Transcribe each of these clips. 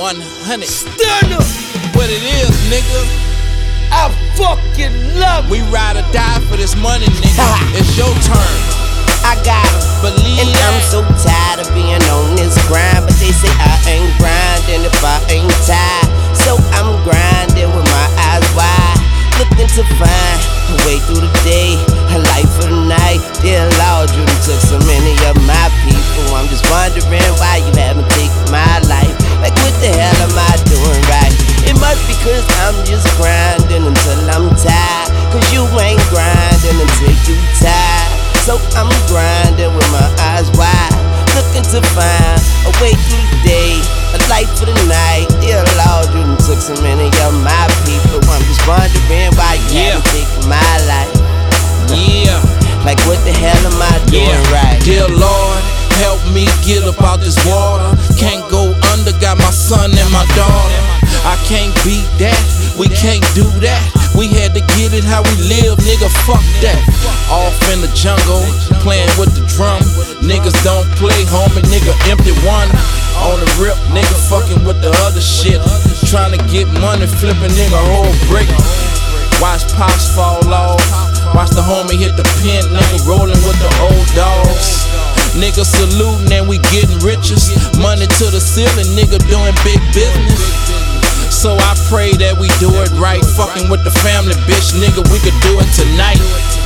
100. Stand up! What it is, nigga? I fucking love it. We ride or die for this money, nigga. It's your turn. I got 'em. Believe And I'm that. so tired of being on this grind, but they say I ain't grinding if I ain't tired. So I'm grinding with my eyes wide, looking to find a way through the day, a life for the night. Dear Lord, you done took so many of my people. I'm just wondering why you haven't taken my life. Like what the hell am I doing right? It must be 'cause I'm just grinding until I'm tired, 'cause you ain't grinding until you tired. So I'm grinding with my eyes wide, looking to find a way through the day, a light for the night. Dear Lord, you done took so many of my people. I'm just wondering why you haven't taken my life. Yeah. Like what the hell am I doing right? Dear Lord, help me get up out this water. Can't go under, got my son and my daughter. I can't beat that, we can't do that. We had to get it how we live, nigga, fuck that. Off in the jungle, playing with the drum. Niggas don't play, homie, nigga, empty one. On the rip, nigga, fucking with the other shit. Trying to get money, flipping nigga whole brick. Watch pops fall off, watch the homie hit the pin, nigga, rolling with the old dogs. Nigga saluting and we getting riches. Money to the ceiling, nigga doing big business. So I pray that we do it right. Fucking with the family, bitch, nigga, we could do it tonight.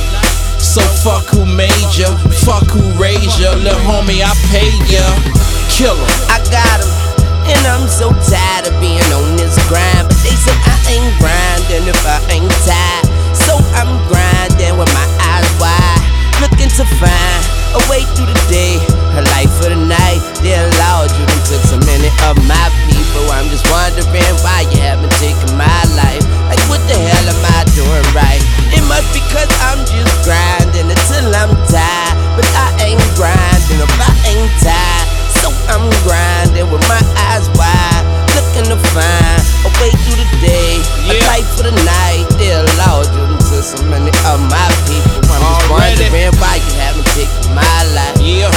So fuck who made ya, fuck who raised ya. Lil' homie, I paid ya. Kill 'em. I got 'em, and I'm so tired of being on this grind, but they say I ain't grinding if I ain't tired. So I'm grinding with my eyes wide, looking to find a way through the day, a life for the night. Dear Lord, you done took so many of my people. I'm just wondering why you haven't taken my life. Like what the hell am I doing right? It must be 'cause I'm just grinding until I'm tired, but I ain't grinding if I ain't tired. So I'm grinding with my eyes wide, looking to find a way through the day, a life for the night. Dear Lord, you done took so many of my people. I'm just wondering why you haven't taken my life. Yeah.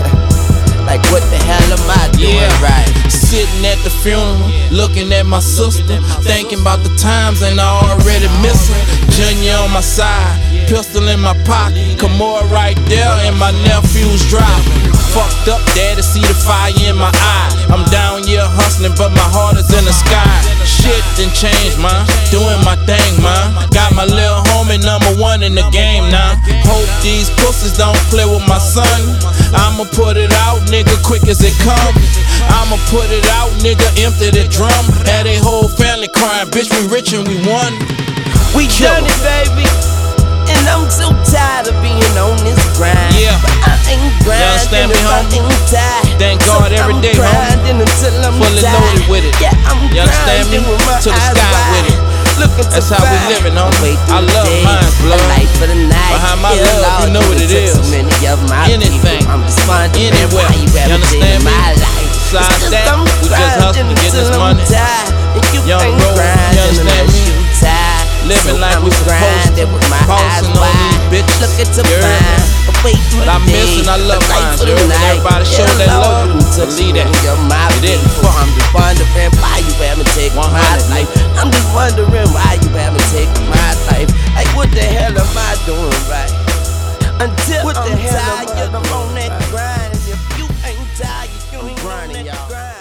Like what the hell am I doing right? Sitting at the funeral, looking at my sister, thinking about the times and I already miss her. Junior on my side, pistol in my pocket, Kimora right there and my nephew's driving. Fucked up, daddy, see the fire in my eye. I'm down here hustling, but my heart is in the sky. Shit done changed, man, doing my thing, man. Got my little homie #1 in the game now. Hope these pussies don't play with my son. I'ma put it out, nigga, quick as it come. I'ma put it out, nigga, empty the drum. Had a whole family crying, bitch, we rich and we won. We done it, baby. And I'm so tired of being on this grind. Yeah. But I ain't grinding understand me, if I homie? ain't tired. Thank God every day, I'm homie. grinding until I'm Fully tired. loaded with it. Yeah, I'm You understand me? grinding with my To the eyes sky wide, with it. looking That's to how we find living, a homie. way through I the love day, mine, blood. a light for the night. Behind my Dear love, you Lord, know what it took is. so many of my Anything. people. I'm just wondering Anywhere. why you You haven't understand taken me? my life. Besides It's 'cause that, I'm we just hustling to get grinding this until money. I'm tired, and you Young ain't road, you grinding understand unless me? you tired. Living So like I'm we supposed to. grinding with my eyes Bossing on wide, these bitches. looking to You heard me? find a way through But the I day, miss and I love a light mine. for You the heard me? night. Everybody show Yeah, that Lord, love. you done took Believe that. so many of my It didn't people. fuck. I'm just wondering why you haven't taken my 100, life. I'm just wondering why you haven't taken my life. Like what the hell am I doing right? Until I'm tired, I'm on that grind. If you ain't tired, you ain't on that grind.